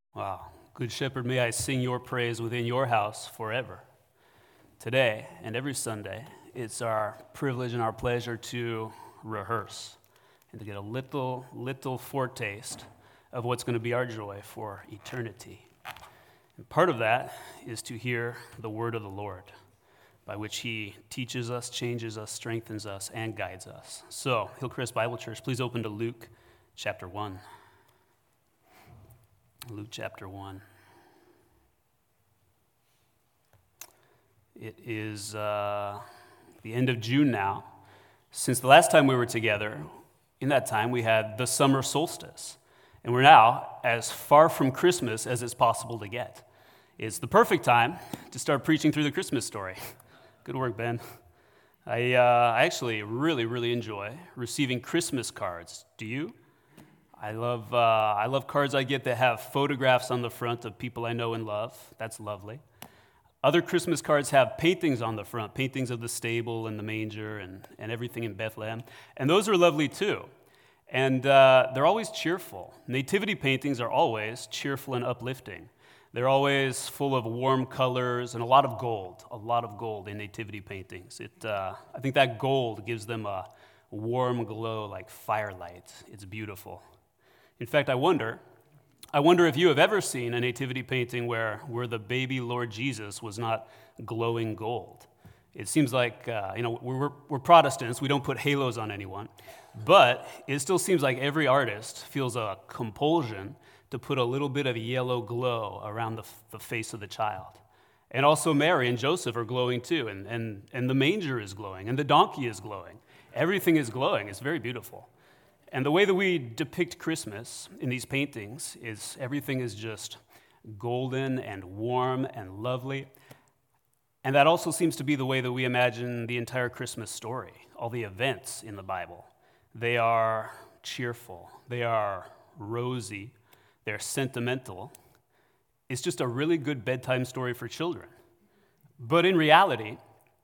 Wow. Good Shepherd, may I sing your praise within your house forever. Today and every Sunday, it's our privilege and our pleasure to rehearse and to get a little foretaste of what's going to be our joy for eternity. And part of that is to hear the word of the Lord, by which he teaches us, changes us, strengthens us, and guides us. So, Hillcrest Bible Church, please open to Luke chapter 1. Luke chapter 1. It is the end of June now. Since the last time we were together, in that time we had the summer solstice. And we're now as far from Christmas as it's possible to get. It's the perfect time to start preaching through the Christmas story. Good work, Ben. I actually really enjoy receiving Christmas cards. Do you? I love cards I get that have photographs on the front of people I know and love. That's lovely. Other Christmas cards have paintings on the front, paintings of the stable and the manger and everything in Bethlehem. And those are lovely too. And they're always cheerful. Nativity paintings are always cheerful and uplifting. They're always full of warm colors and a lot of gold in nativity paintings. I think that gold gives them a warm glow like firelight. It's beautiful. In fact, I wonder if you have ever seen a nativity painting where the baby Lord Jesus was not glowing gold. It seems like, we're Protestants, we don't put halos on anyone, but it still seems like every artist feels a compulsion to put a little bit of yellow glow around the face of the child. And also Mary and Joseph are glowing too, and the manger is glowing, and the donkey is glowing. Everything is glowing. It's very beautiful. And the way that we depict Christmas in these paintings is everything is just golden and warm and lovely. And that also seems to be the way that we imagine the entire Christmas story, all the events in the Bible. They are cheerful, they are rosy, they're sentimental. It's just a really good bedtime story for children. But in reality,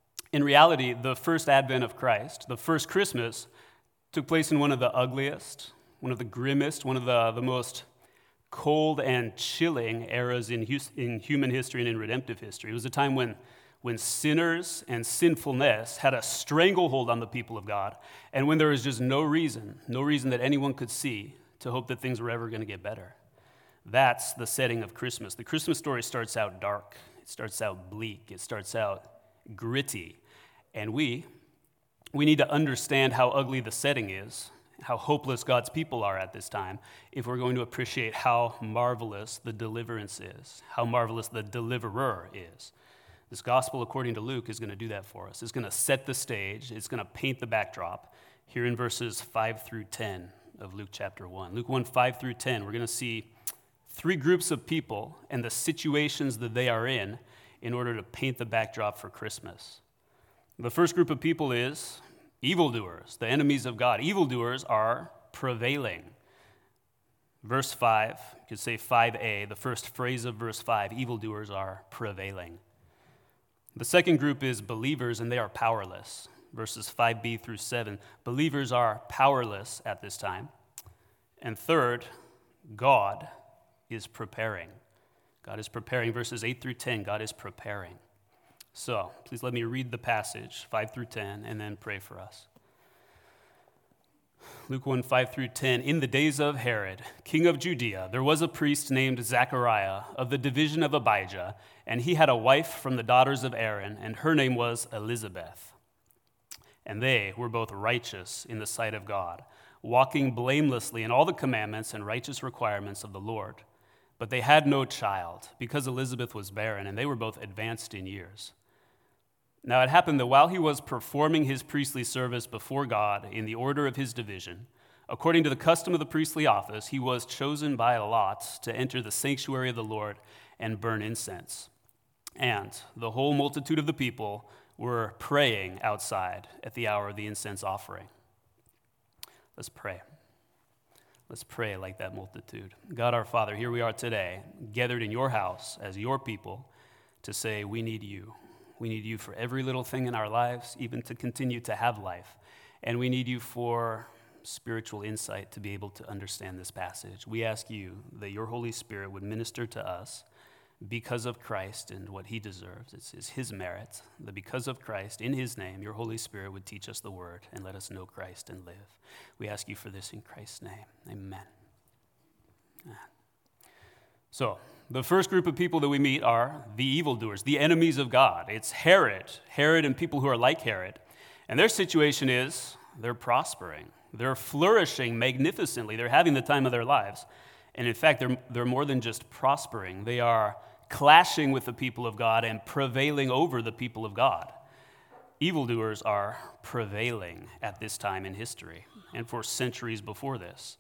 the first advent of Christ, the first Christmas, took place in one of the ugliest, one of the grimmest, one of the most cold and chilling eras in human history and in redemptive history. It was a time when sinners and sinfulness had a stranglehold on the people of God, and when there was just no reason that anyone could see to hope that things were ever going to get better. That's the setting of Christmas. The Christmas story starts out dark. It starts out bleak. It starts out gritty. And we need to understand how ugly the setting is, how hopeless God's people are at this time, if we're going to appreciate how marvelous the deliverance is, how marvelous the deliverer is. This gospel, according to Luke, is going to do that for us. It's going to set the stage. It's going to paint the backdrop here in verses 5 through 10 of Luke chapter 1. Luke 1, 5 through 10, we're going to see three groups of people and the situations that they are in order to paint the backdrop for Christmas. The first group of people is evildoers, the enemies of God. Evildoers are prevailing. Verse 5, you could say 5a, the first phrase of verse 5, evildoers are prevailing. The second group is believers, and they are powerless. Verses 5b through 7, believers are powerless at this time. And third, God is preparing. God is preparing. Verses 8 through 10, God is preparing. So, please let me read the passage, 5 through 10, and then pray for us. Luke 1, 5 through 10. In the days of Herod, king of Judea, there was a priest named Zechariah of the division of Abijah, and he had a wife from the daughters of Aaron, and her name was Elizabeth. And they were both righteous in the sight of God, walking blamelessly in all the commandments and righteous requirements of the Lord. But they had no child, because Elizabeth was barren, and they were both advanced in years. Now it happened that while he was performing his priestly service before God in the order of his division, according to the custom of the priestly office, he was chosen by lot to enter the sanctuary of the Lord and burn incense. And the whole multitude of the people were praying outside at the hour of the incense offering. Let's pray. Let's pray like that multitude. God our Father, here we are today, gathered in your house as your people to say we need you. We need you for every little thing in our lives, even to continue to have life. And we need you for spiritual insight to be able to understand this passage. We ask you that your Holy Spirit would minister to us because of Christ and what he deserves. It's his merit, that because of Christ, in his name, your Holy Spirit would teach us the word and let us know Christ and live. We ask you for this in Christ's name. Amen. So, the first group of people that we meet are the evildoers, the enemies of God. It's Herod and people who are like Herod. And their situation is they're prospering. They're flourishing magnificently. They're having the time of their lives. And in fact, they're more than just prospering. They are clashing with the people of God and prevailing over the people of God. Evildoers are prevailing at this time in history and for centuries before this.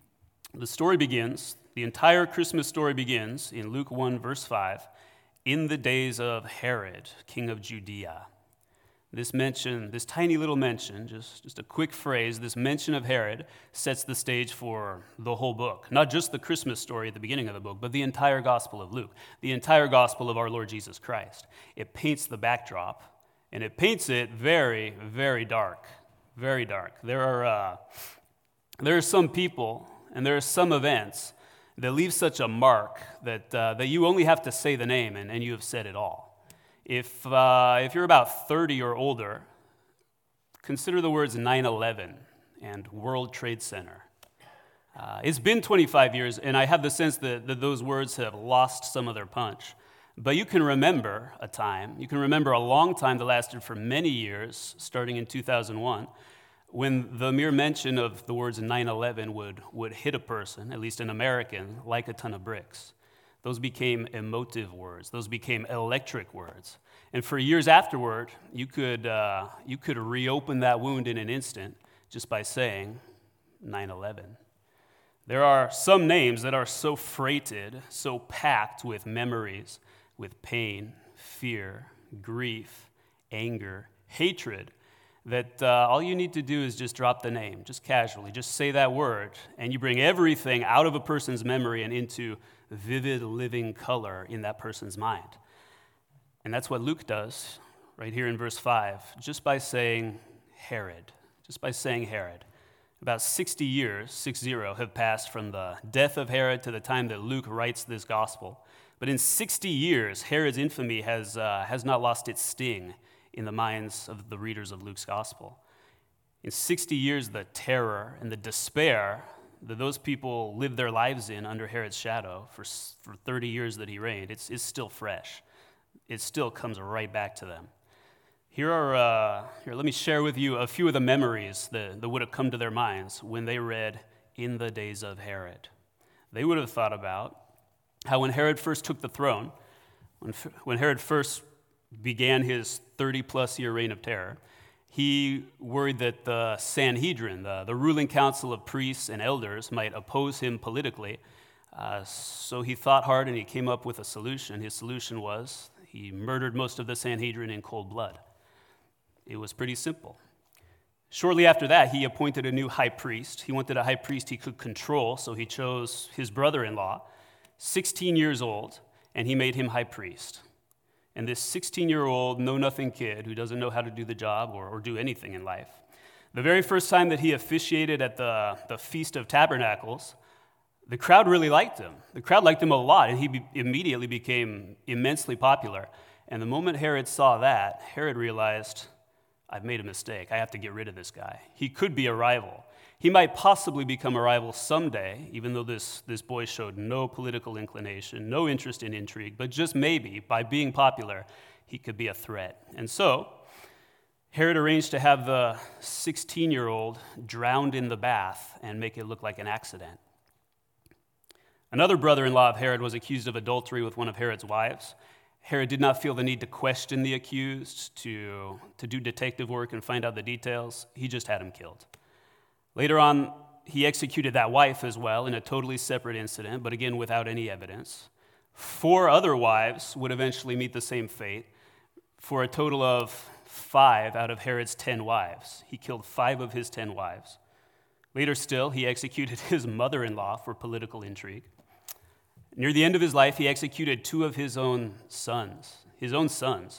The entire Christmas story begins in Luke 1, verse 5, in the days of Herod, king of Judea. This tiny little mention, just a quick phrase, this mention of Herod sets the stage for the whole book. Not just the Christmas story at the beginning of the book, but the entire Gospel of Luke, the entire Gospel of our Lord Jesus Christ. It paints the backdrop, and it paints it very, very dark, very dark. There are some people and there are some events that leave such a mark that you only have to say the name and you have said it all. If you're about 30 or older, consider the words 9/11 and World Trade Center. It's been 25 years, and I have the sense that those words have lost some of their punch. But you can remember a long time that lasted for many years, starting in 2001, when the mere mention of the words 9/11 would hit a person, at least an American, like a ton of bricks. Those became emotive words. Those became electric words. And for years afterward, you could reopen that wound in an instant just by saying 9/11. There are some names that are so freighted, so packed with memories, with pain, fear, grief, anger, hatred, that all you need to do is just drop the name, just casually, just say that word, and you bring everything out of a person's memory and into vivid, living color in that person's mind. And that's what Luke does right here in verse 5, just by saying Herod. About 60 years, 60, have passed from the death of Herod to the time that Luke writes this gospel. But in 60 years, Herod's infamy has not lost its sting in the minds of the readers of Luke's gospel. In 60 years, the terror and the despair that those people lived their lives in under Herod's shadow for 30 years that he reigned, it's still fresh. It still comes right back to them. Here, let me share with you a few of the memories that would have come to their minds when they read "In the days of Herod." They would have thought about how when Herod first took the throne, when Herod first began his 30-plus year reign of terror, he worried that the Sanhedrin, the ruling council of priests and elders, might oppose him politically. So he thought hard and he came up with a solution. His solution was he murdered most of the Sanhedrin in cold blood. It was pretty simple. Shortly after that, he appointed a new high priest. He wanted a high priest he could control, so he chose his brother-in-law, 16 years old, and he made him high priest. And this 16-year-old, know-nothing kid who doesn't know how to do the job or do anything in life, the very first time that he officiated at the Feast of Tabernacles, the crowd really liked him. The crowd liked him a lot, and he immediately became immensely popular. And the moment Herod saw that, Herod realized, I've made a mistake. I have to get rid of this guy. He could be a rival. He might possibly become a rival someday, even though this boy showed no political inclination, no interest in intrigue, but just maybe, by being popular, he could be a threat. And so, Herod arranged to have the 16-year-old drowned in the bath and make it look like an accident. Another brother-in-law of Herod was accused of adultery with one of Herod's wives. Herod did not feel the need to question the accused, to do detective work and find out the details. He just had him killed. Later on, he executed that wife as well in a totally separate incident, but again without any evidence. 4 other wives would eventually meet the same fate, for a total of 5 out of Herod's 10 wives. He killed 5 of his 10 wives. Later still, he executed his mother-in-law for political intrigue. Near the end of his life, he executed 2 of his own sons.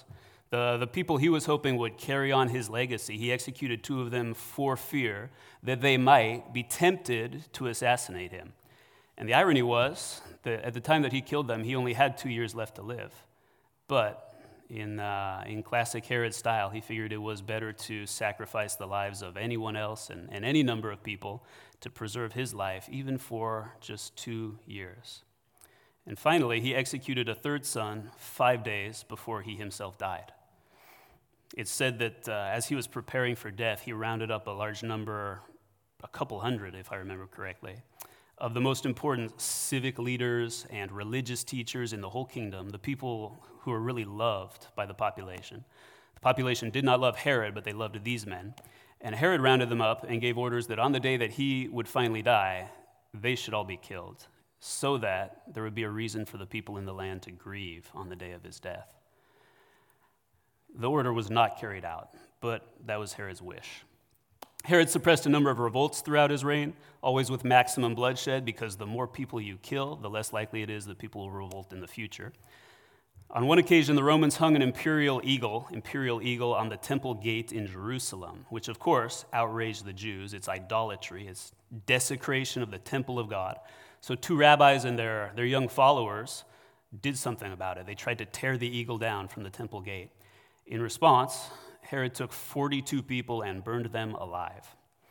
The people he was hoping would carry on his legacy, he executed 2 of them for fear that they might be tempted to assassinate him. And the irony was that at the time that he killed them, he only had 2 years left to live. But in classic Herod style, he figured it was better to sacrifice the lives of anyone else and any number of people to preserve his life, even for just 2 years. And finally, he executed a 3rd son 5 days before he himself died. It's said that as he was preparing for death, he rounded up a large number, a couple hundred, if I remember correctly, of the most important civic leaders and religious teachers in the whole kingdom, the people who were really loved by the population. The population did not love Herod, but they loved these men. And Herod rounded them up and gave orders that on the day that he would finally die, they should all be killed, so that there would be a reason for the people in the land to grieve on the day of his death. The order was not carried out, but that was Herod's wish. Herod suppressed a number of revolts throughout his reign, always with maximum bloodshed, because the more people you kill, the less likely it is that people will revolt in the future. On one occasion, the Romans hung an imperial eagle on the temple gate in Jerusalem, which of course outraged the Jews. It's idolatry, it's desecration of the temple of God. So 2 rabbis and their young followers did something about it. They tried to tear the eagle down from the temple gate. In response, Herod took 42 people and burned them alive.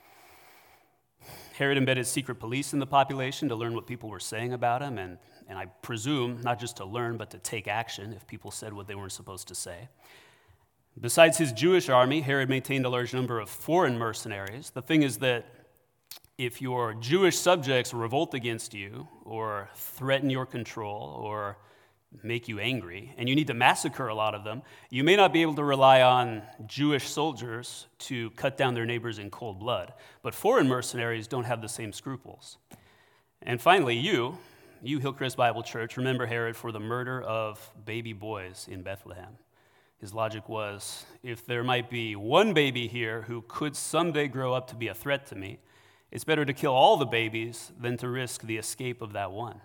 Herod embedded secret police in the population to learn what people were saying about him, and I presume not just to learn, but to take action if people said what they weren't supposed to say. Besides his Jewish army, Herod maintained a large number of foreign mercenaries. The thing is that if your Jewish subjects revolt against you or threaten your control or make you angry, and you need to massacre a lot of them, you may not be able to rely on Jewish soldiers to cut down their neighbors in cold blood. But foreign mercenaries don't have the same scruples. And finally, you Hillcrest Bible Church, remember Herod for the murder of baby boys in Bethlehem. His logic was, if there might be one baby here who could someday grow up to be a threat to me, it's better to kill all the babies than to risk the escape of that one.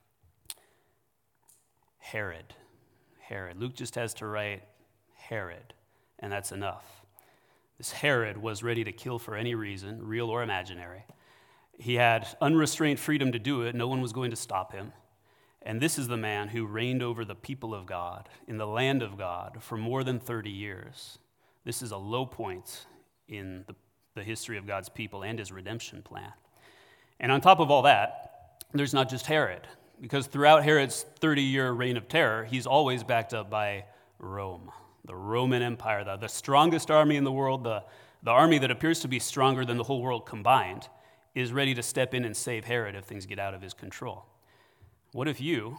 Herod. Luke just has to write Herod, and that's enough. This Herod was ready to kill for any reason, real or imaginary. He had unrestrained freedom to do it. No one was going to stop him. And this is the man who reigned over the people of God in the land of God for more than 30 years. This is a low point in the history of God's people and his redemption plan. And on top of all that, there's not just Herod, because throughout Herod's 30-year reign of terror, he's always backed up by Rome, the Roman Empire, the strongest army in the world, the army that appears to be stronger than the whole world combined, is ready to step in and save Herod if things get out of his control. What if you,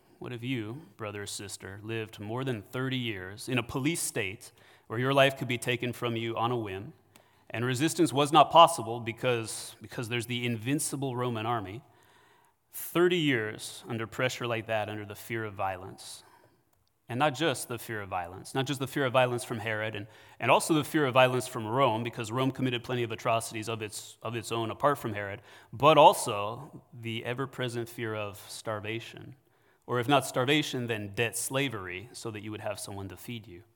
brother or sister, lived more than 30 years in a police state where your life could be taken from you on a whim, and resistance was not possible because there's the invincible Roman army? 30 years under pressure like that, under the fear of violence. And not just the fear of violence from Herod, and also the fear of violence from Rome, because Rome committed plenty of atrocities of its own apart from Herod, but also the ever-present fear of starvation. Or if not starvation, then debt slavery, so that you would have someone to feed you.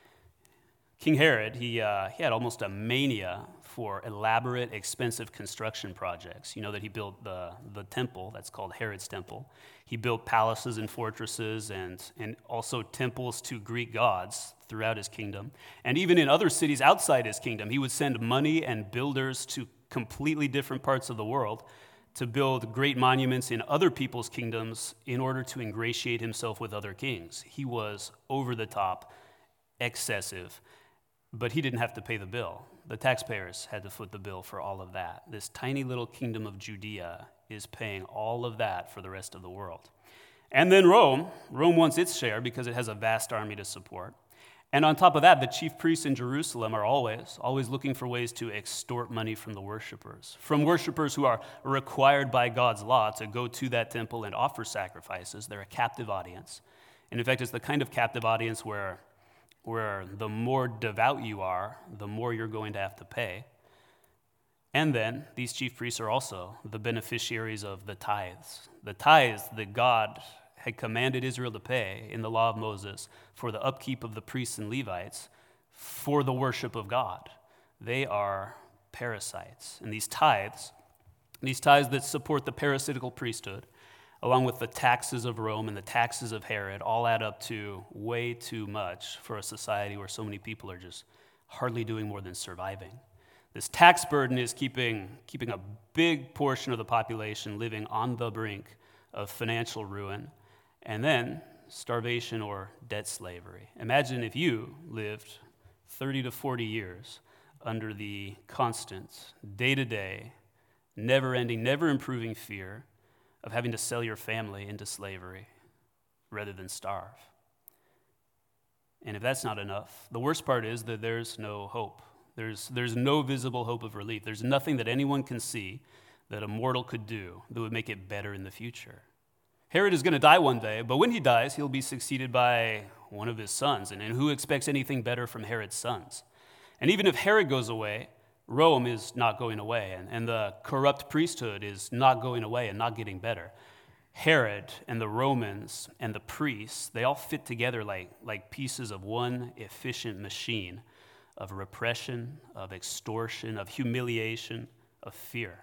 King Herod, he had almost a mania for elaborate, expensive construction projects. You know that he built the temple, that's called Herod's Temple. He built palaces and fortresses and also temples to Greek gods throughout his kingdom. And even in other cities outside his kingdom, he would send money and builders to completely different parts of the world to build great monuments in other people's kingdoms in order to ingratiate himself with other kings. He was over the top, excessive. But he didn't have to pay the bill. The taxpayers had to foot the bill for all of that. This tiny little kingdom of Judea is paying all of that for the rest of the world. And then Rome wants its share because it has a vast army to support. And on top of that, the chief priests in Jerusalem are always looking for ways to extort money from the worshipers, from worshipers who are required by God's law to go to that temple and offer sacrifices. They're a captive audience. And in fact, it's the kind of captive audience where the more devout you are, the more you're going to have to pay. And then these chief priests are also the beneficiaries of the tithes that God had commanded Israel to pay in the law of Moses for the upkeep of the priests and Levites for the worship of God. They are parasites. And these tithes that support the parasitical priesthood, along with the taxes of Rome and the taxes of Herod, all add up to way too much for a society where so many people are just hardly doing more than surviving. This tax burden is keeping a big portion of the population living on the brink of financial ruin, and then starvation or debt slavery. Imagine if you lived 30 to 40 years under the constant, day-to-day, never-ending, never-improving fear of having to sell your family into slavery rather than starve. And if that's not enough, the worst part is that there's no hope. There's no visible hope of relief. There's nothing that anyone can see that a mortal could do that would make it better in the future. Herod is going to die one day, but when he dies, he'll be succeeded by one of his sons. And who expects anything better from Herod's sons? And even if Herod goes away, Rome is not going away, and the corrupt priesthood is not going away and not getting better. Herod and the Romans and the priests, they all fit together like pieces of one efficient machine of repression, of extortion, of humiliation, of fear.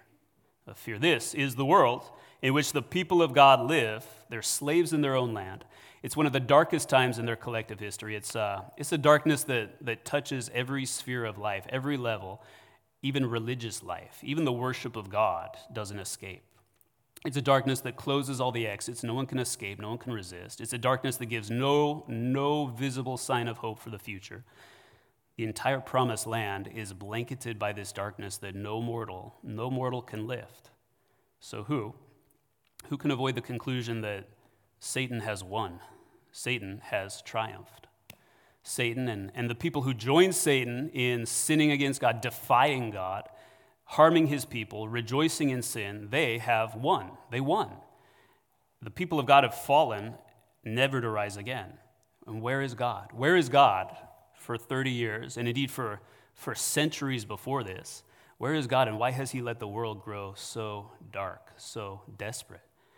This is the world in which the people of God live. They're slaves in their own land. It's one of the darkest times in their collective history. It's a darkness that touches every sphere of life, every level, even religious life. Even the worship of God doesn't escape. It's a darkness that closes all the exits. No one can escape. No one can resist. It's a darkness that gives no visible sign of hope for the future. The entire promised land is blanketed by this darkness that no mortal can lift. So who can avoid the conclusion that Satan has won? Satan has triumphed. Satan and the people who join Satan in sinning against God, defying God, harming his people, rejoicing in sin, they have won. They won. The people of God have fallen, never to rise again. And where is God? Where is God for 30 years, and indeed for centuries before this? Where is God, and why has he let the world grow so dark, so desperate?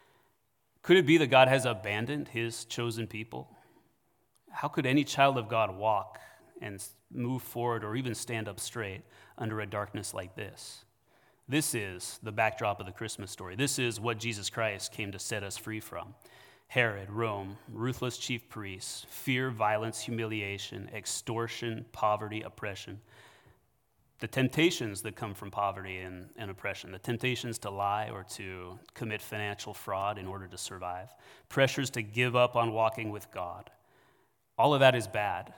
Could it be that God has abandoned his chosen people? How could any child of God walk and move forward or even stand up straight under a darkness like this? This is the backdrop of the Christmas story. This is what Jesus Christ came to set us free from. Herod, Rome, ruthless chief priests, fear, violence, humiliation, extortion, poverty, oppression. The temptations that come from poverty and oppression, the temptations to lie or to commit financial fraud in order to survive, pressures to give up on walking with God. All of that is bad.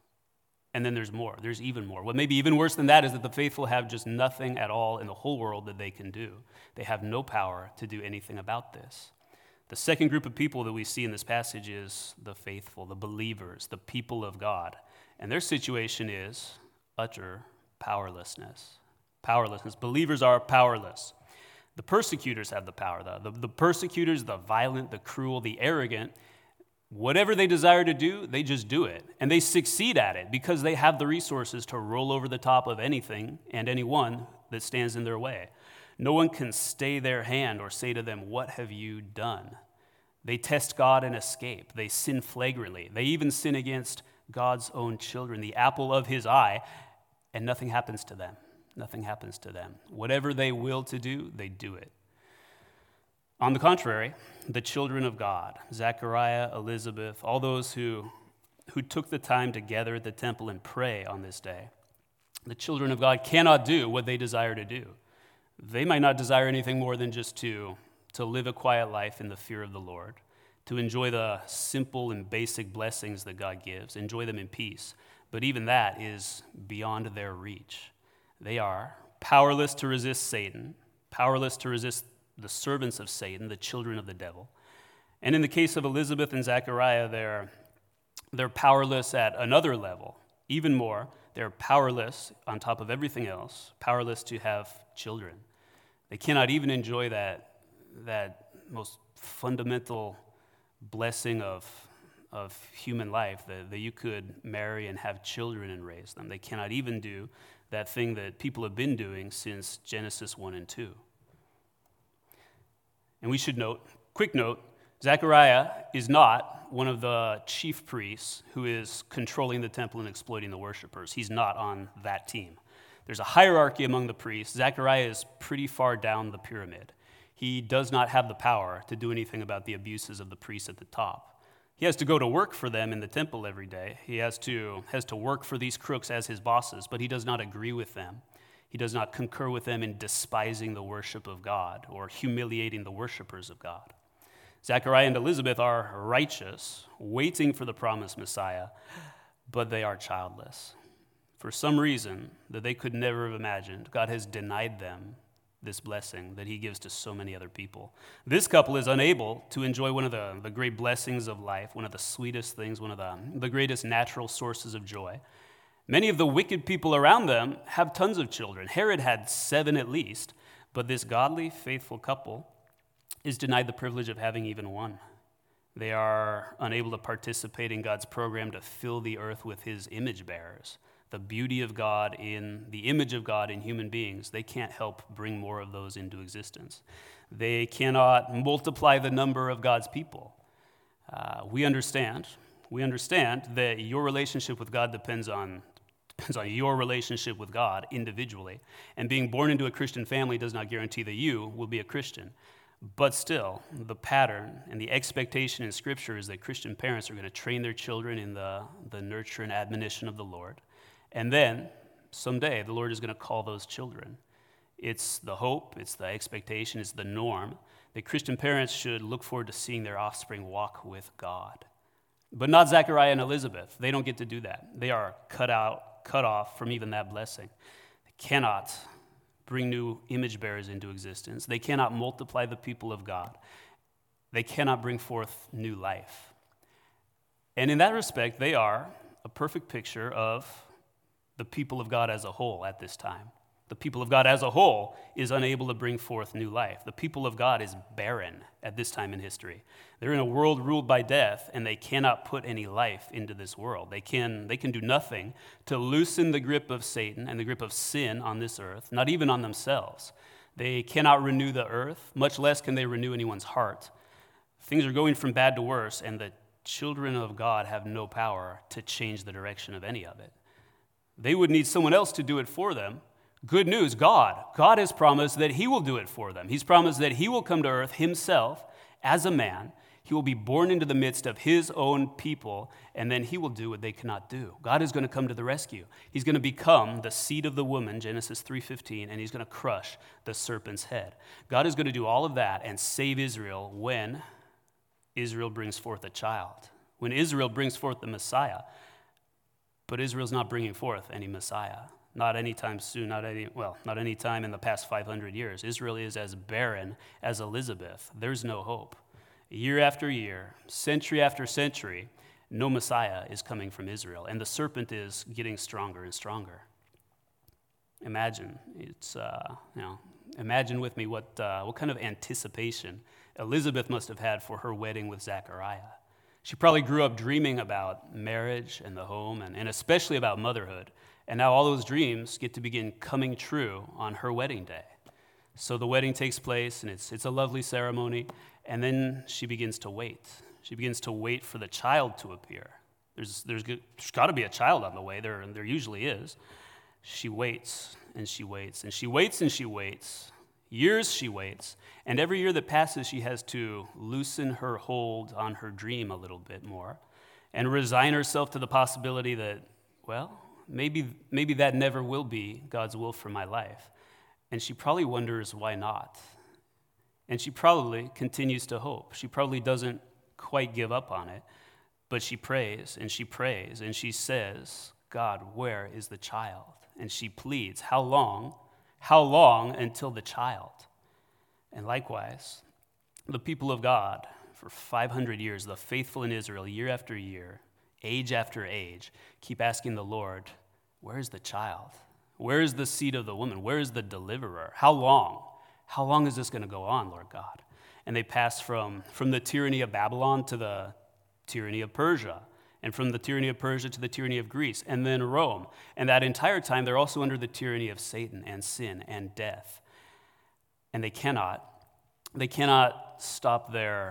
And then there's more. There's even more. What may be even worse than that is that the faithful have just nothing at all in the whole world that they can do. They have no power to do anything about this. The second group of people that we see in this passage is the faithful, the believers, the people of God. And their situation is utter powerlessness. Powerlessness. Believers are powerless. The persecutors have the power, though. The persecutors, the violent, the cruel, the arrogant, whatever they desire to do, they just do it. And they succeed at it because they have the resources to roll over the top of anything and anyone that stands in their way. No one can stay their hand or say to them, "What have you done?" They test God and escape. They sin flagrantly. They even sin against God's own children, the apple of his eye, and nothing happens to them. Nothing happens to them. Whatever they will to do, they do it. On the contrary, the children of God, Zechariah, Elizabeth, all those who took the time to gather at the temple and pray on this day, the children of God cannot do what they desire to do. They might not desire anything more than just to live a quiet life in the fear of the Lord, to enjoy the simple and basic blessings that God gives, enjoy them in peace. But even that is beyond their reach. They are powerless to resist Satan, powerless to resist the servants of Satan, the children of the devil. And in the case of Elizabeth and Zechariah, they're powerless at another level. Even more, they're powerless on top of everything else, powerless to have children. They cannot even enjoy that most fundamental blessing of human life, that you could marry and have children and raise them. They cannot even do that thing that people have been doing since Genesis 1 and 2. And we should note, quick note, Zechariah is not one of the chief priests who is controlling the temple and exploiting the worshipers. He's not on that team. There's a hierarchy among the priests. Zechariah is pretty far down the pyramid. He does not have the power to do anything about the abuses of the priests at the top. He has to go to work for them in the temple every day. He has to work for these crooks as his bosses, but he does not agree with them. He does not concur with them in despising the worship of God or humiliating the worshipers of God. Zechariah and Elizabeth are righteous, waiting for the promised Messiah, but they are childless. For some reason that they could never have imagined, God has denied them this blessing that he gives to so many other people. This couple is unable to enjoy one of the great blessings of life, one of the sweetest things, one of the greatest natural sources of joy. Many of the wicked people around them have tons of children. Herod had 7 at least, but this godly, faithful couple is denied the privilege of having even one. They are unable to participate in God's program to fill the earth with his image bearers. The beauty of God in the image of God in human beings, they can't help bring more of those into existence. They cannot multiply the number of God's people. We understand that your relationship with God depends on your relationship with God individually. And being born into a Christian family does not guarantee that you will be a Christian. But still, the pattern and the expectation in Scripture is that Christian parents are going to train their children in the nurture and admonition of the Lord. And then, someday, the Lord is going to call those children. It's the hope, it's the expectation, it's the norm that Christian parents should look forward to seeing their offspring walk with God. But not Zechariah and Elizabeth. They don't get to do that. They are cut off from even that blessing. They cannot bring new image bearers into existence. They cannot multiply the people of God. They cannot bring forth new life. And in that respect, they are a perfect picture of the people of God as a whole at this time. The people of God as a whole is unable to bring forth new life. The people of God is barren at this time in history. They're in a world ruled by death, and they cannot put any life into this world. They can do nothing to loosen the grip of Satan and the grip of sin on this earth, not even on themselves. They cannot renew the earth, much less can they renew anyone's heart. Things are going from bad to worse, and the children of God have no power to change the direction of any of it. They would need someone else to do it for them. Good news, God has promised that he will do it for them. He's promised that he will come to earth himself as a man. He will be born into the midst of his own people, and then he will do what they cannot do. God is going to come to the rescue. He's going to become the seed of the woman, Genesis 3:15, and he's going to crush the serpent's head. God is going to do all of that and save Israel when Israel brings forth a child, when Israel brings forth the Messiah. But Israel's not bringing forth any Messiah. Not anytime soon, not any time in the past 500 years. Israel is as barren as Elizabeth. There's no hope. Year after year, century after century, no Messiah is coming from Israel, and the serpent is getting stronger and stronger. Imagine with me what kind of anticipation Elizabeth must have had for her wedding with Zechariah. She probably grew up dreaming about marriage and the home, and especially about motherhood. And now all those dreams get to begin coming true on her wedding day. So the wedding takes place, and it's a lovely ceremony, and then she begins to wait. She begins to wait for the child to appear. There's got to be a child on the way. There usually is. She waits, and she waits, and she waits, and she waits. Years she waits, and every year that passes, she has to loosen her hold on her dream a little bit more and resign herself to the possibility that, well, maybe that never will be God's will for my life. And she probably wonders why not. And she probably continues to hope. She probably doesn't quite give up on it, but she prays, and she says, God, where is the child? And she pleads, how long until the child? And likewise, the people of God, for 500 years, the faithful in Israel, year after year, age after age, keep asking the Lord, where is the child? Where is the seed of the woman? Where is the deliverer? How long? How long is this going to go on, Lord God? And they pass from the tyranny of Babylon to the tyranny of Persia, and from the tyranny of Persia to the tyranny of Greece, and then Rome. And that entire time, they're also under the tyranny of Satan and sin and death. And they cannot stop their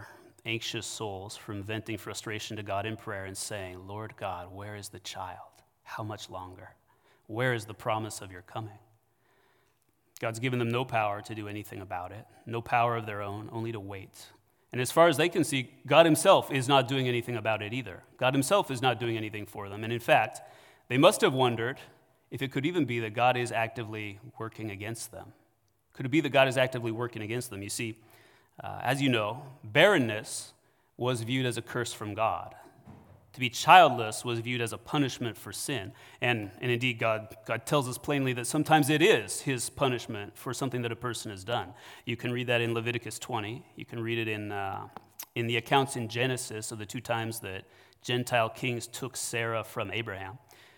anxious souls from venting frustration to God in prayer and saying, Lord God, where is the child? How much longer? Where is the promise of your coming? God's given them no power to do anything about it, no power of their own, only to wait. And as far as they can see, God himself is not doing anything about it either. God himself is not doing anything for them. And in fact, they must have wondered if it could even be that God is actively working against them. Could it be that God is actively working against them? You see, as you know, barrenness was viewed as a curse from God. To be childless was viewed as a punishment for sin. And indeed, God tells us plainly that sometimes it is his punishment for something that a person has done. You can read that in Leviticus 20. You can read it in the accounts in Genesis of the 2 times that Gentile kings took Sarah from Abraham.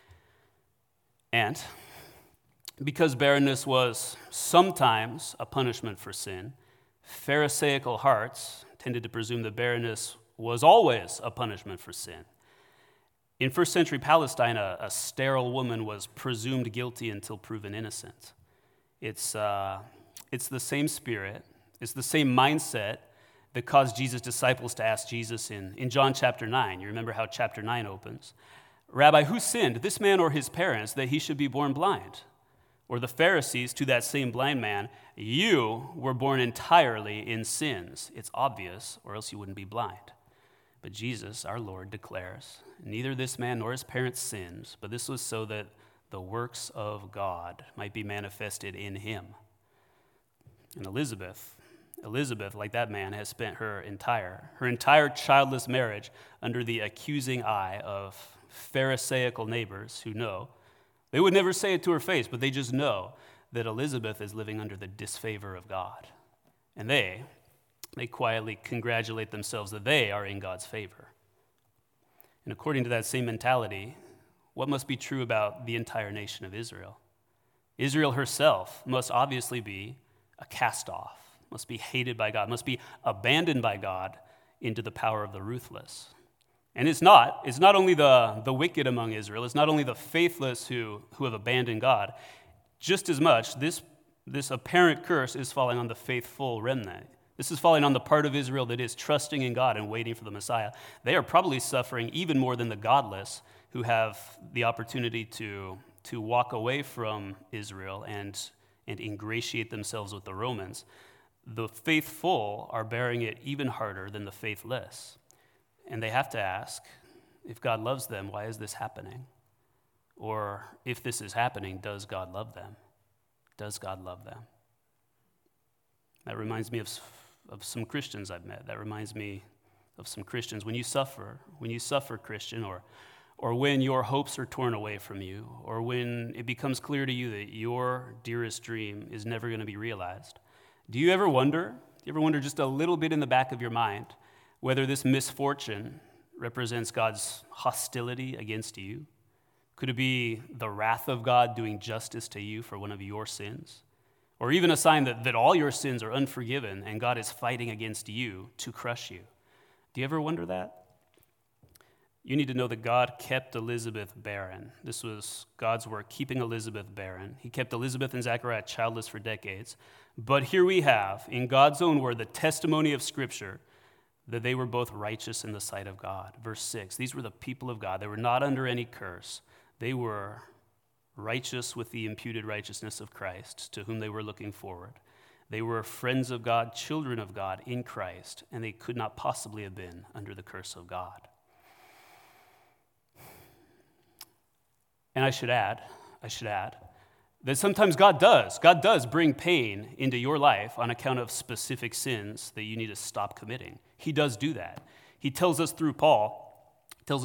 And because barrenness was sometimes a punishment for sin, Pharisaical hearts tended to presume that barrenness was always a punishment for sin. In first century Palestine, a sterile woman was presumed guilty until proven innocent. It's the same spirit, it's the same mindset that caused Jesus' disciples to ask Jesus in John chapter 9. You remember how chapter 9 opens. Rabbi, who sinned, this man or his parents, that he should be born blind? Or the Pharisees to that same blind man, you were born entirely in sins. It's obvious, or else you wouldn't be blind. But Jesus, our Lord, declares, neither this man nor his parents sinned, but this was so that the works of God might be manifested in him. And Elizabeth, like that man, has spent her entire childless marriage under the accusing eye of Pharisaical neighbors who know. They would never say it to her face, but they just know that Elizabeth is living under the disfavor of God. And they quietly congratulate themselves that they are in God's favor. And according to that same mentality, what must be true about the entire nation of Israel? Israel herself must obviously be a cast-off, must be hated by God, must be abandoned by God into the power of the ruthless. And it's not only the wicked among Israel, it's not only the faithless who have abandoned God. Just as much, this apparent curse is falling on the faithful remnant. This is falling on the part of Israel that is trusting in God and waiting for the Messiah. They are probably suffering even more than the godless who have the opportunity to walk away from Israel and ingratiate themselves with the Romans. The faithful are bearing it even harder than the faithless. And they have to ask, if God loves them, why is this happening? Or if this is happening, does God love them? Does God love them? That reminds me of some Christians I've met. That reminds me of some Christians. When you suffer, Christian, or when your hopes are torn away from you, or when it becomes clear to you that your dearest dream is never going to be realized, do you ever wonder just a little bit in the back of your mind whether this misfortune represents God's hostility against you? Could it be the wrath of God doing justice to you for one of your sins? Or even a sign that all your sins are unforgiven and God is fighting against you to crush you? Do you ever wonder that? You need to know that God kept Elizabeth barren. This was God's work, keeping Elizabeth barren. He kept Elizabeth and Zechariah childless for decades. But here we have, in God's own word, the testimony of Scripture that they were both righteous in the sight of God. Verse 6, these were the people of God. They were not under any curse. They were righteous with the imputed righteousness of Christ, to whom they were looking forward. They were friends of God, children of God in Christ, and they could not possibly have been under the curse of God. And I should add that sometimes God does bring pain into your life on account of specific sins that you need to stop committing. He does do that. He tells us through Paul,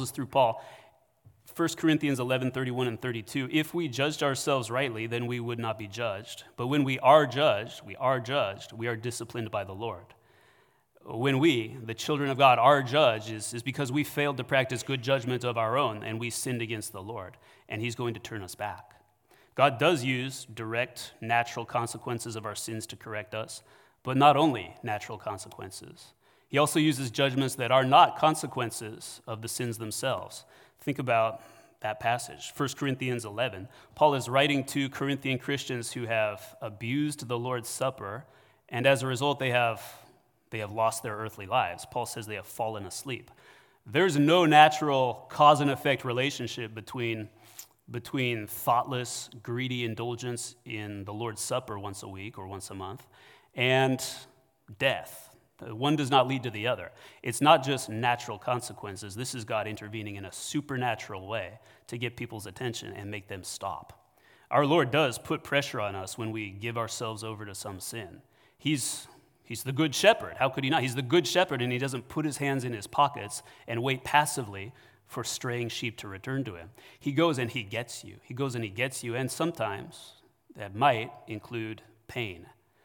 1 Corinthians 11:31 and 32, if we judged ourselves rightly, then we would not be judged. But when we are judged, we are disciplined by the Lord. When we, the children of God, are judged is because we failed to practice good judgment of our own and we sinned against the Lord, and he's going to turn us back. God does use direct natural consequences of our sins to correct us, but not only natural consequences. He also uses judgments that are not consequences of the sins themselves. Think about that passage, 1 Corinthians 11. Paul is writing to Corinthian Christians who have abused the Lord's Supper, and as a result, they have They have lost their earthly lives. Paul says they have fallen asleep. There's no natural cause and effect relationship between thoughtless, greedy indulgence in the Lord's Supper once a week or once a month and death. One does not lead to the other. It's not just natural consequences. This is God intervening in a supernatural way to get people's attention and make them stop. Our Lord does put pressure on us when we give ourselves over to some sin. He's the good shepherd. How could he not? He's the good shepherd, and he doesn't put his hands in his pockets and wait passively for straying sheep to return to him. He goes and he gets you. He goes and he gets you, and sometimes that might include pain.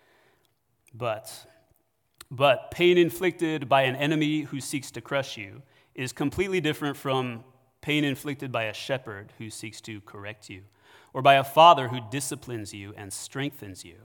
But pain inflicted by an enemy who seeks to crush you is completely different from pain inflicted by a shepherd who seeks to correct you, or by a father who disciplines you and strengthens you.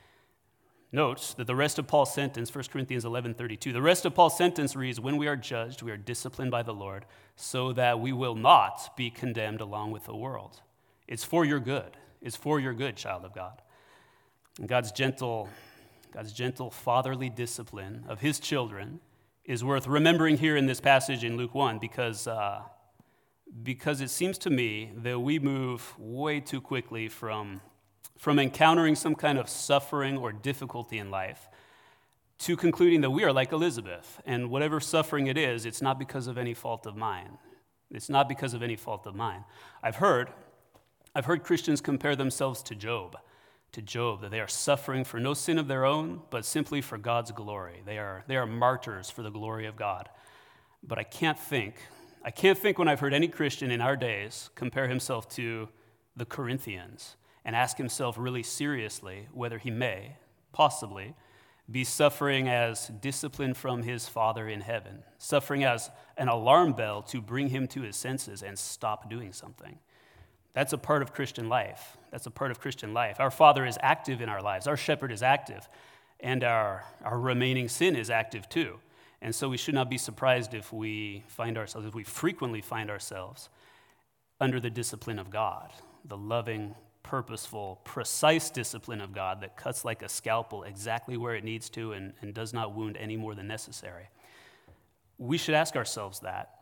Note that the rest of Paul's sentence, 1 Corinthians 11:32, the rest of Paul's sentence reads, when we are judged, we are disciplined by the Lord, so that we will not be condemned along with the world. It's for your good. It's for your good, child of God. And God's gentle fatherly discipline of his children is worth remembering here in this passage in Luke 1 because it seems to me that we move way too quickly from encountering some kind of suffering or difficulty in life to concluding that we are like Elizabeth, and whatever suffering it is, it's not because of any fault of mine. It's not because of any fault of mine. I've heard Christians compare themselves to Job, that they are suffering for no sin of their own, but simply for God's glory. They are martyrs for the glory of God. But I can't think when I've heard any Christian in our days compare himself to the Corinthians and ask himself really seriously whether he may, possibly, be suffering as discipline from his Father in heaven, suffering as an alarm bell to bring him to his senses and stop doing something. That's a part of Christian life. That's a part of Christian life. Our Father is active in our lives. Our shepherd is active. And our remaining sin is active too. And so we should not be surprised if we frequently find ourselves under the discipline of God, the loving, purposeful, precise discipline of God that cuts like a scalpel exactly where it needs to and does not wound any more than necessary. We should ask ourselves that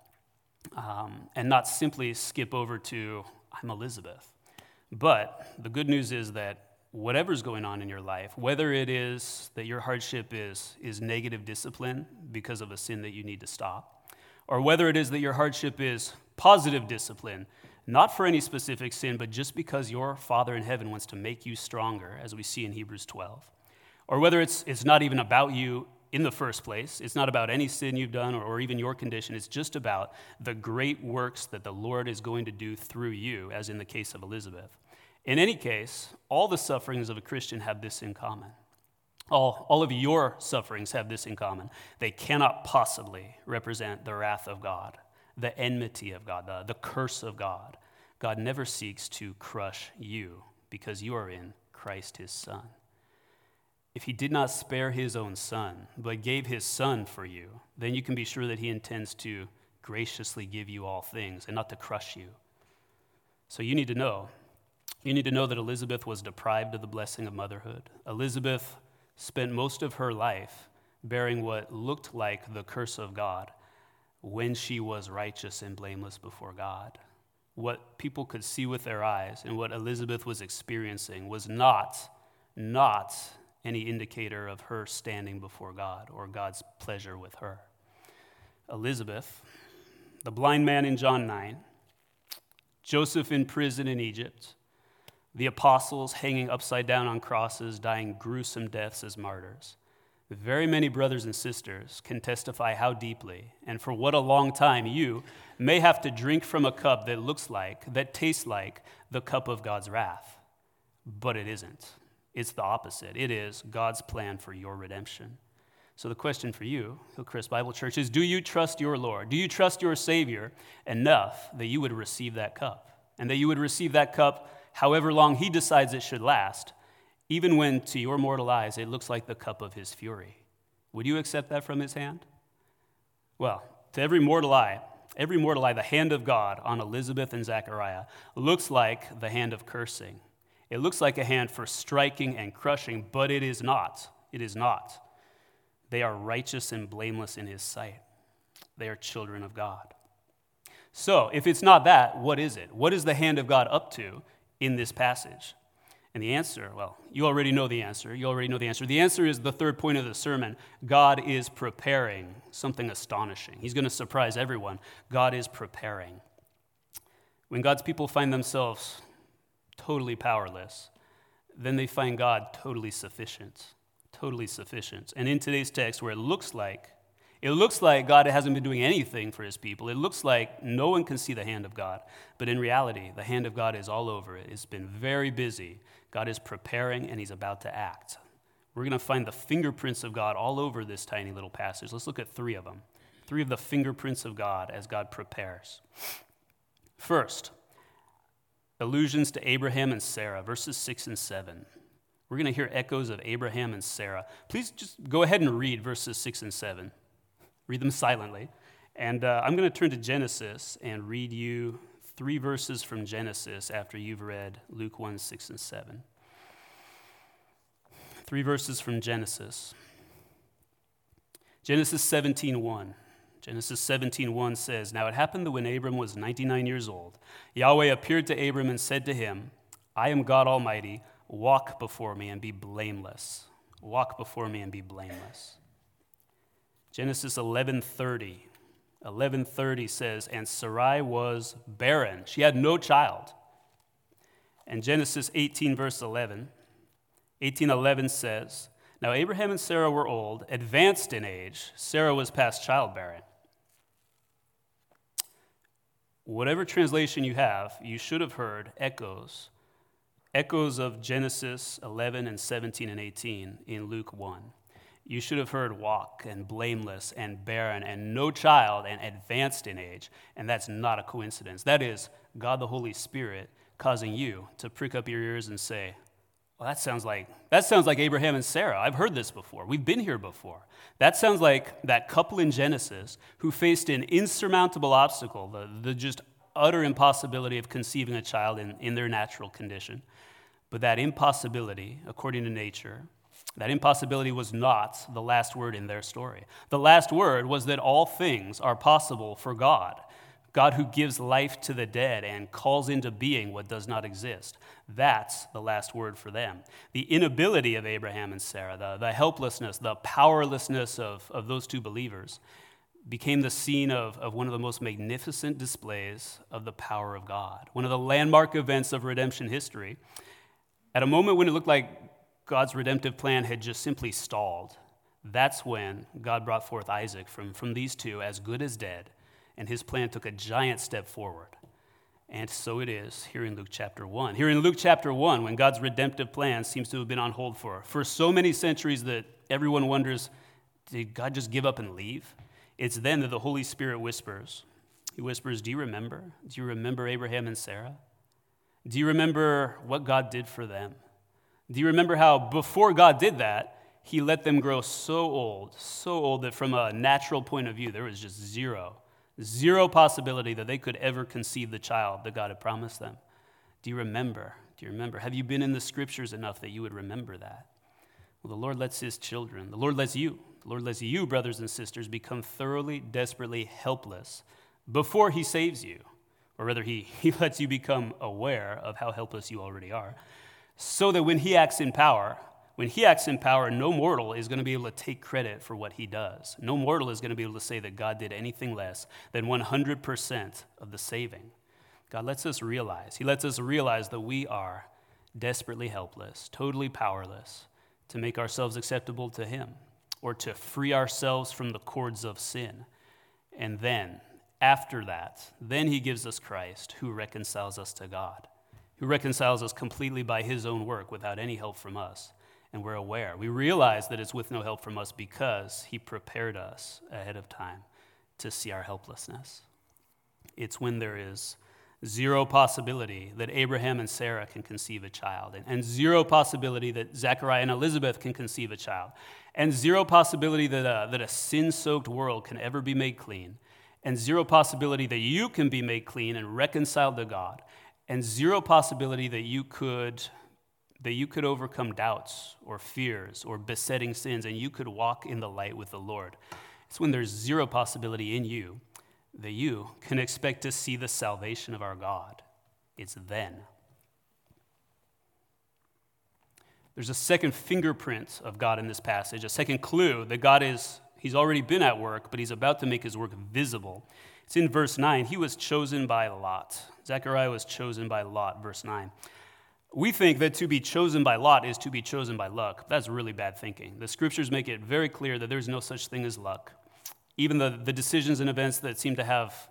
and not simply skip over to, I'm Elizabeth. But the good news is that whatever's going on in your life, whether it is that your hardship is negative discipline because of a sin that you need to stop, or whether it is that your hardship is positive discipline, not for any specific sin, but just because your Father in heaven wants to make you stronger, as we see in Hebrews 12, or whether it's not even about you in the first place, it's not about any sin you've done or even your condition, it's just about the great works that the Lord is going to do through you, as in the case of Elizabeth. In any case, all the sufferings of a Christian have this in common. All of your sufferings have this in common. They cannot possibly represent the wrath of God, the enmity of God, the curse of God. God never seeks to crush you because you are in Christ his Son. If he did not spare his own Son, but gave his Son for you, then you can be sure that he intends to graciously give you all things and not to crush you. So you need to know that Elizabeth was deprived of the blessing of motherhood. Elizabeth spent most of her life bearing what looked like the curse of God when she was righteous and blameless before God. What people could see with their eyes and what Elizabeth was experiencing was not any indicator of her standing before God or God's pleasure with her. Elizabeth, the blind man in John 9, Joseph in prison in Egypt, the apostles hanging upside down on crosses, dying gruesome deaths as martyrs. Very many brothers and sisters can testify how deeply and for what a long time you may have to drink from a cup that tastes like the cup of God's wrath. But it isn't. It's the opposite. It is God's plan for your redemption. So the question for you, Hillcrest Bible Church, is do you trust your Lord? Do you trust your Savior enough that you would receive that cup? And that you would receive that cup however long he decides it should last, even when to your mortal eyes it looks like the cup of his fury. Would you accept that from his hand? Well, to every mortal eye, the hand of God on Elizabeth and Zechariah looks like the hand of cursing. It looks like a hand for striking and crushing, but it is not. It is not. They are righteous and blameless in his sight. They are children of God. So, if it's not that, what is it? What is the hand of God up to in this passage? And the answer, well, you already know the answer. The answer is the third point of the sermon. God is preparing something astonishing. He's going to surprise everyone. God is preparing. When God's people find themselves totally powerless, then they find God totally sufficient. And in today's text, where it looks like God hasn't been doing anything for his people. It looks like no one can see the hand of God. But in reality, the hand of God is all over it. It's been very busy. God is preparing, and he's about to act. We're going to find the fingerprints of God all over this tiny little passage. Let's look at three of them. Three of the fingerprints of God as God prepares. First, allusions to Abraham and Sarah, verses 6 and 7. We're going to hear echoes of Abraham and Sarah. Please just go ahead and read verses 6 and 7. Read them silently. And I'm going to turn to Genesis and read you 3 verses from Genesis after you've read Luke 1, 6, and 7. 3 verses from Genesis. Genesis 17:1. Genesis 17:1 says, "Now it happened that when Abram was 99 years old, Yahweh appeared to Abram and said to him, I am God Almighty, walk before me and be blameless. Walk before me and be blameless." Genesis 11:30. 11:30 says, "And Sarai was barren." She had no child. And Genesis 18, verse 11. 18:11 says, "Now Abraham and Sarah were old, advanced in age. Sarah was past childbearing." Whatever translation you have, you should have heard echoes of Genesis 11 and 17 and 18 in Luke 1. You should have heard walk and blameless and barren and no child and advanced in age. And that's not a coincidence. That is God the Holy Spirit causing you to prick up your ears and say, well, that sounds like Abraham and Sarah. I've heard this before. We've been here before. That sounds like that couple in Genesis who faced an insurmountable obstacle, the just utter impossibility of conceiving a child in their natural condition. But that impossibility, according to nature, that impossibility was not the last word in their story. The last word was that all things are possible for God. God who gives life to the dead and calls into being what does not exist. That's the last word for them. The inability of Abraham and Sarah, the helplessness, the powerlessness of those two believers became the scene of one of the most magnificent displays of the power of God. One of the landmark events of redemption history. At a moment when it looked like God's redemptive plan had just simply stalled, that's when God brought forth Isaac from these two as good as dead, and his plan took a giant step forward. And so it is here in Luke chapter 1. Here in Luke chapter 1, when God's redemptive plan seems to have been on hold for so many centuries that everyone wonders, did God just give up and leave? It's then that the Holy Spirit whispers. He whispers, do you remember? Do you remember Abraham and Sarah? Do you remember what God did for them? Do you remember how before God did that, he let them grow so old that from a natural point of view, there was just zero possibility that they could ever conceive the child that God had promised them? Do you remember? Have you been in the scriptures enough that you would remember that? Well, the Lord lets his children, the Lord lets you, brothers and sisters, become thoroughly, desperately helpless before he saves you. Or rather, he lets you become aware of how helpless you already are, so that when he acts in power, no mortal is going to be able to take credit for what he does. No mortal is going to be able to say that God did anything less than 100% of the saving. God lets us realize that we are desperately helpless, totally powerless to make ourselves acceptable to him or to free ourselves from the cords of sin. And then, after that, then he gives us Christ, who reconciles us to God, who reconciles us completely by his own work without any help from us. And we're aware. We realize that it's with no help from us because he prepared us ahead of time to see our helplessness. It's when there is zero possibility that Abraham and Sarah can conceive a child, and zero possibility that Zechariah and Elizabeth can conceive a child, and zero possibility that a sin-soaked world can ever be made clean, and zero possibility that you can be made clean and reconciled to God, and zero possibility that you could that you could overcome doubts or fears or besetting sins, and you could walk in the light with the Lord. It's when there's zero possibility in you that you can expect to see the salvation of our God. It's then. There's a second fingerprint of God in this passage, a second clue that he's already been at work, but he's about to make his work visible. It's in verse 9. He was chosen by Lot. Zechariah was chosen by Lot, verse 9. We think that to be chosen by Lot is to be chosen by luck. That's really bad thinking. The scriptures make it very clear that there's no such thing as luck. Even the decisions and events that seem to have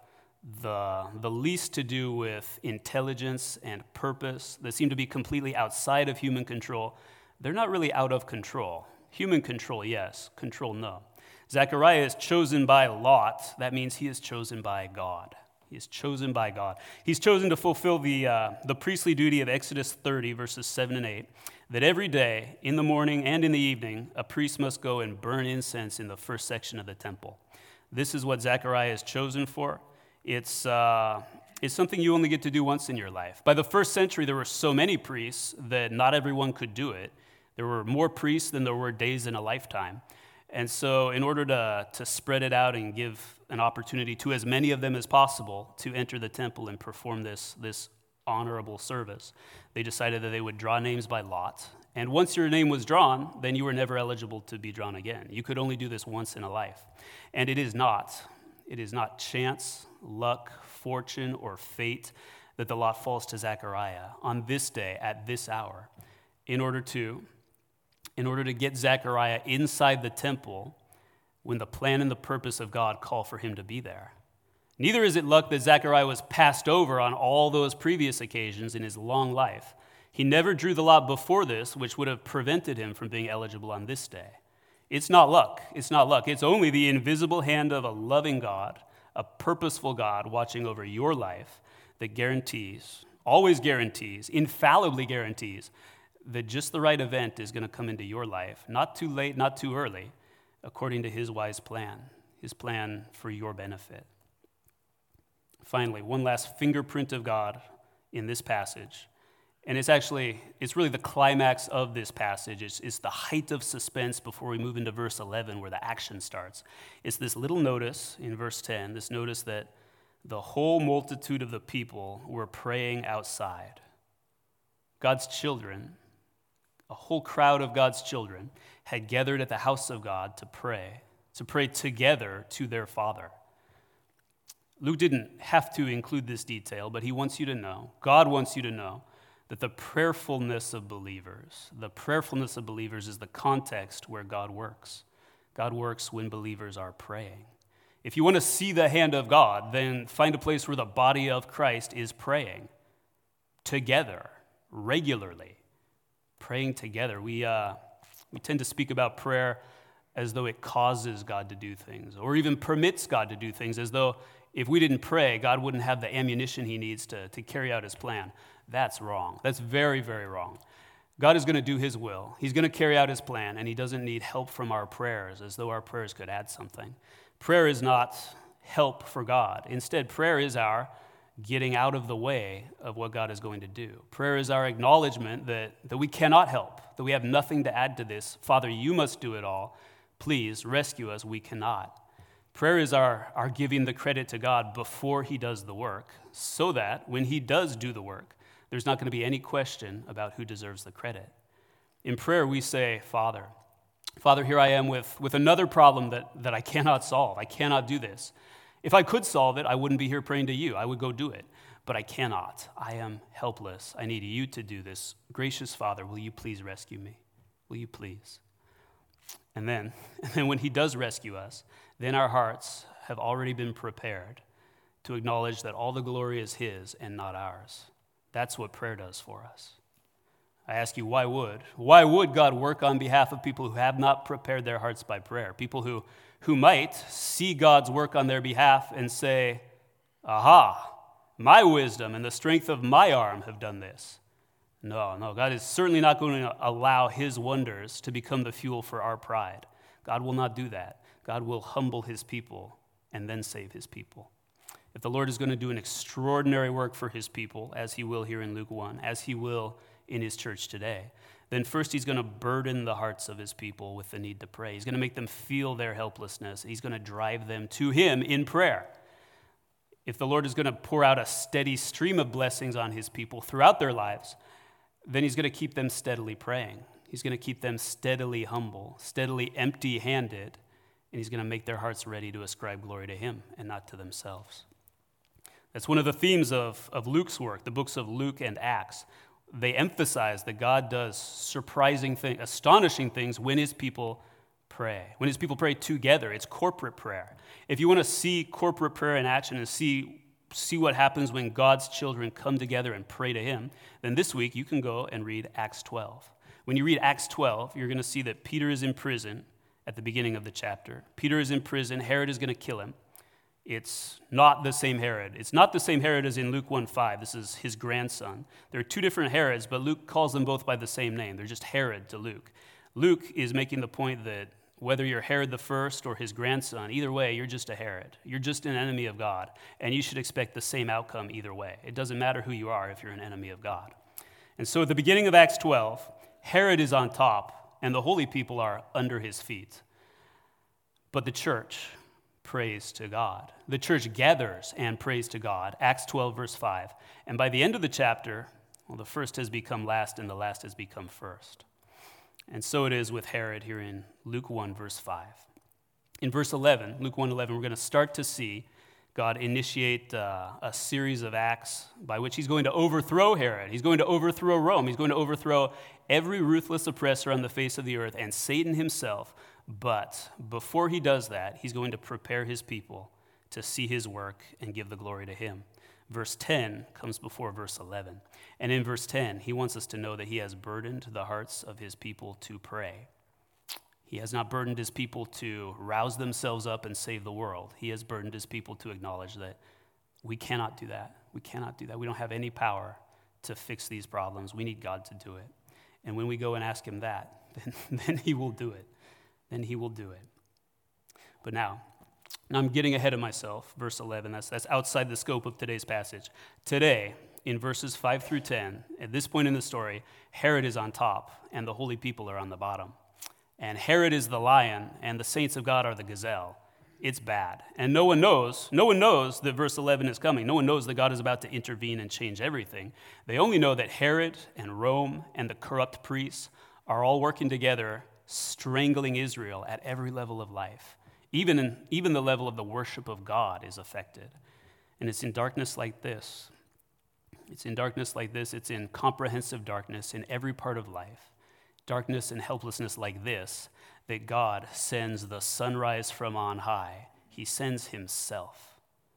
the least to do with intelligence and purpose, that seem to be completely outside of human control, they're not really out of control. Human control, yes. Control, no. Zechariah is chosen by Lot. That means he is chosen by God. He is chosen by God. He's chosen to fulfill the priestly duty of Exodus 30, verses 7 and 8, that every day, in the morning and in the evening, a priest must go and burn incense in the first section of the temple. This is what Zechariah is chosen for. It's something you only get to do once in your life. By the first century, there were so many priests that not everyone could do it. There were more priests than there were days in a lifetime. And so in order to spread it out and give an opportunity to as many of them as possible to enter the temple and perform this honorable service, they decided that they would draw names by lot. And once your name was drawn, then you were never eligible to be drawn again. You could only do this once in a life. And it is not chance, luck, fortune, or fate that the lot falls to Zechariah on this day, at this hour, in order to get Zechariah inside the temple when the plan and the purpose of God call for him to be there. Neither is it luck that Zechariah was passed over on all those previous occasions in his long life. He never drew the lot before this, which would have prevented him from being eligible on this day. It's not luck. It's not luck. It's only the invisible hand of a loving God, a purposeful God watching over your life that guarantees, always guarantees, infallibly guarantees that just the right event is going to come into your life, not too late, not too early, according to his wise plan, his plan for your benefit. Finally, one last fingerprint of God in this passage, and it's really the climax of this passage. It's the height of suspense before we move into verse 11 where the action starts. It's this little notice in verse 10, this notice that the whole multitude of the people were praying outside. God's children, a whole crowd of God's children, had gathered at the house of God to pray together to their Father. Luke didn't have to include this detail, but he wants you to know, God wants you to know, that the prayerfulness of believers is the context where God works. God works when believers are praying. If you want to see the hand of God, then find a place where the body of Christ is praying together, regularly. Praying together. We tend to speak about prayer as though it causes God to do things, or even permits God to do things, as though if we didn't pray, God wouldn't have the ammunition he needs to carry out his plan. That's wrong. That's very, very wrong. God is going to do his will. He's going to carry out his plan, and he doesn't need help from our prayers, as though our prayers could add something. Prayer is not help for God. Instead, prayer is our getting out of the way of what God is going to do. Prayer is our acknowledgement that we cannot help, that we have nothing to add to this. Father, you must do it all. Please rescue us. We cannot. Prayer is our giving the credit to God before he does the work, so that when he does do the work, there's not going to be any question about who deserves the credit. In prayer, we say, Father, here I am with another problem that I cannot solve. I cannot do this. If I could solve it, I wouldn't be here praying to you. I would go do it. But I cannot. I am helpless. I need you to do this. Gracious Father, will you please rescue me? Will you please? And then when he does rescue us, then our hearts have already been prepared to acknowledge that all the glory is his and not ours. That's what prayer does for us. I ask you, why would God work on behalf of people who have not prepared their hearts by prayer? People who might see God's work on their behalf and say, aha, my wisdom and the strength of my arm have done this. No, God is certainly not going to allow his wonders to become the fuel for our pride. God will not do that. God will humble his people and then save his people. If the Lord is going to do an extraordinary work for his people, as he will here in Luke 1, as he will in his church today, then first he's going to burden the hearts of his people with the need to pray. He's going to make them feel their helplessness. He's going to drive them to him in prayer. If the Lord is going to pour out a steady stream of blessings on his people throughout their lives, then he's going to keep them steadily praying. He's going to keep them steadily humble, steadily empty-handed, and he's going to make their hearts ready to ascribe glory to him and not to themselves. That's one of the themes of Luke's work, the books of Luke and Acts. They emphasize that God does surprising things, astonishing things when his people pray. When his people pray together, it's corporate prayer. If you want to see corporate prayer in action and see what happens when God's children come together and pray to him, then this week you can go and read Acts 12. When you read Acts 12, you're going to see that Peter is in prison at the beginning of the chapter. Peter is in prison. Herod is going to kill him. It's not the same Herod. It's not the same Herod as in Luke 1:5. This is his grandson. There are two different Herods, but Luke calls them both by the same name. They're just Herod to Luke. Luke is making the point that whether you're Herod the first or his grandson, either way, you're just a Herod. You're just an enemy of God, and you should expect the same outcome either way. It doesn't matter who you are if you're an enemy of God. And so at the beginning of Acts 12, Herod is on top, and the holy people are under his feet. But the church prays to God. The church gathers and prays to God. Acts 12, verse 5. And by the end of the chapter, well, the first has become last, and the last has become first. And so it is with Herod here in Luke 1, verse 5. In verse 11, Luke 1:11, we're going to start to see God initiate a series of acts by which he's going to overthrow Herod. He's going to overthrow Rome. He's going to overthrow every ruthless oppressor on the face of the earth and Satan himself. But before he does that, he's going to prepare his people to see his work and give the glory to him. Verse 10 comes before verse 11. And in verse 10, he wants us to know that he has burdened the hearts of his people to pray. He has not burdened his people to rouse themselves up and save the world. He has burdened his people to acknowledge that we cannot do that. We cannot do that. We don't have any power to fix these problems. We need God to do it. And when we go and ask him that, then he will do it. Then he will do it. But now I'm getting ahead of myself. Verse 11, that's outside the scope of today's passage. Today, in verses 5 through 10, at this point in the story, Herod is on top and the holy people are on the bottom. And Herod is the lion, and the saints of God are the gazelle. It's bad. And no one knows that verse 11 is coming. No one knows that God is about to intervene and change everything. They only know that Herod and Rome and the corrupt priests are all working together, strangling Israel at every level of life. Even the level of the worship of God is affected. And it's in darkness like this. It's in comprehensive darkness in every part of life. Darkness and helplessness like this, that God sends the sunrise from on high. He sends himself.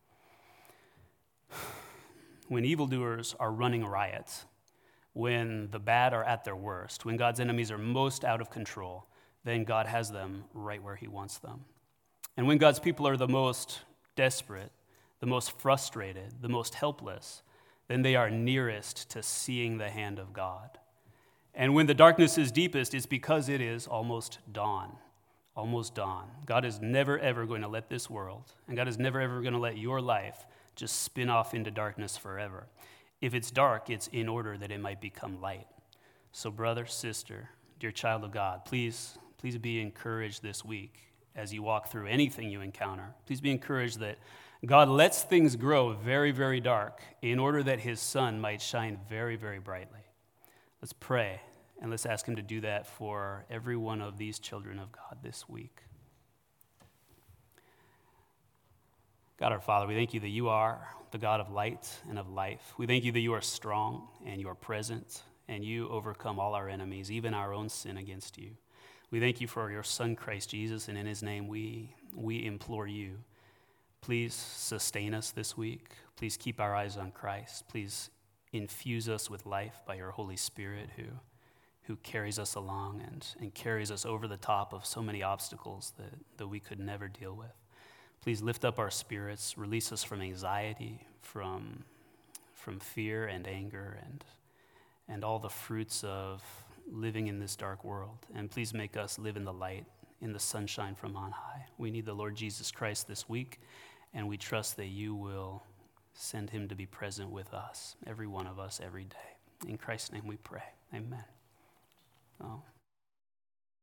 When evildoers are running riot, when the bad are at their worst, when God's enemies are most out of control, then God has them right where he wants them. And when God's people are the most desperate, the most frustrated, the most helpless, then they are nearest to seeing the hand of God. And when the darkness is deepest, it's because it is almost dawn. Almost dawn. God is never, ever going to let this world, and God is never, ever going to let your life just spin off into darkness forever. If it's dark, it's in order that it might become light. So brother, sister, dear child of God, please be encouraged this week as you walk through anything you encounter. Please be encouraged that God lets things grow very, very dark in order that his sun might shine very, very brightly. Let's pray, and let's ask him to do that for every one of these children of God this week. God our Father, we thank you that you are the God of light and of life. We thank you that you are strong and you are present, and you overcome all our enemies, even our own sin against you. We thank you for your Son, Christ Jesus, and in his name we implore you. Please sustain us this week. Please keep our eyes on Christ. Please infuse us with life by your Holy Spirit who carries us along and carries us over the top of so many obstacles that we could never deal with. Please lift up our spirits, release us from anxiety, from fear and anger and all the fruits of living in this dark world. And please make us live in the light, in the sunshine from on high. We need the Lord Jesus Christ this week, and we trust that you will send him to be present with us, every one of us, every day. In Christ's name we pray. Amen. Oh.